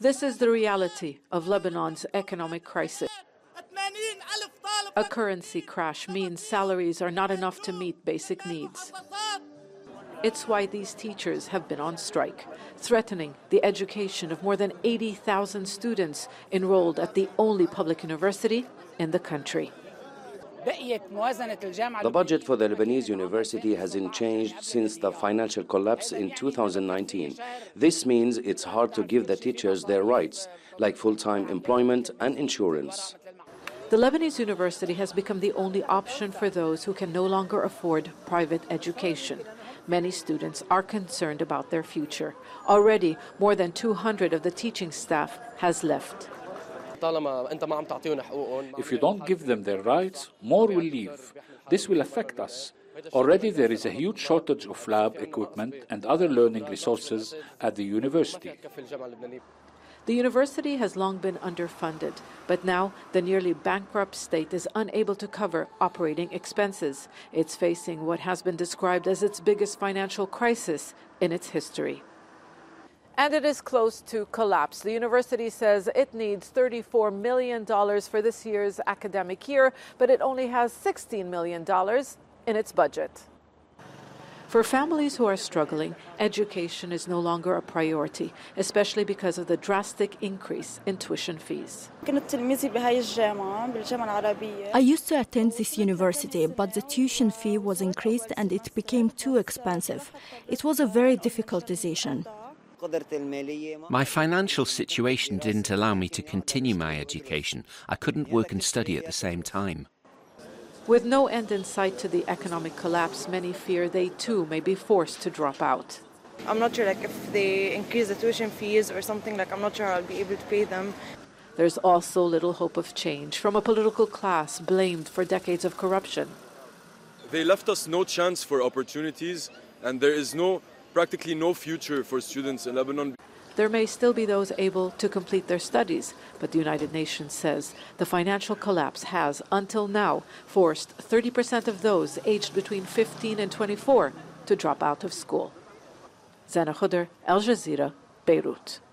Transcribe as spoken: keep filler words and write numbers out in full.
This is the reality of Lebanon's economic crisis. A currency crash means salaries are not enough to meet basic needs. It's why these teachers have been on strike, threatening the education of more than eighty thousand students enrolled at the only public university in the country. The budget for the Lebanese university hasn't changed since the financial collapse in two thousand nineteen. This means it's hard to give the teachers their rights, like full-time employment and insurance. The Lebanese university has become the only option for those who can no longer afford private education. Many students are concerned about their future. Already, more than two hundred of the teaching staff has left. If you don't give them their rights, more will leave. This will affect us. Already there is a huge shortage of lab equipment and other learning resources at the university. The university has long been underfunded, but now the nearly bankrupt state is unable to cover operating expenses. It's facing what has been described as its biggest financial crisis in its history. And it is close to collapse. The university says it needs thirty-four million dollars for this year's academic year, but it only has sixteen million dollars in its budget. For families who are struggling, education is no longer a priority, especially because of the drastic increase in tuition fees. I used to attend this university, but the tuition fee was increased and it became too expensive. It was a very difficult decision. My financial situation didn't allow me to continue my education. I couldn't work and study at the same time. With no end in sight to the economic collapse, many fear they too may be forced to drop out. I'm not sure, like, if they increase the tuition fees or something, like, I'm not sure I'll be able to pay them. There's also little hope of change from a political class blamed for decades of corruption. They left us no chance for opportunities, and there is no practically no future for students in Lebanon. There may still be those able to complete their studies, but the United Nations says the financial collapse has, until now, forced thirty percent of those aged between fifteen and twenty-four to drop out of school. Zana Khuder, Al Jazeera, Beirut.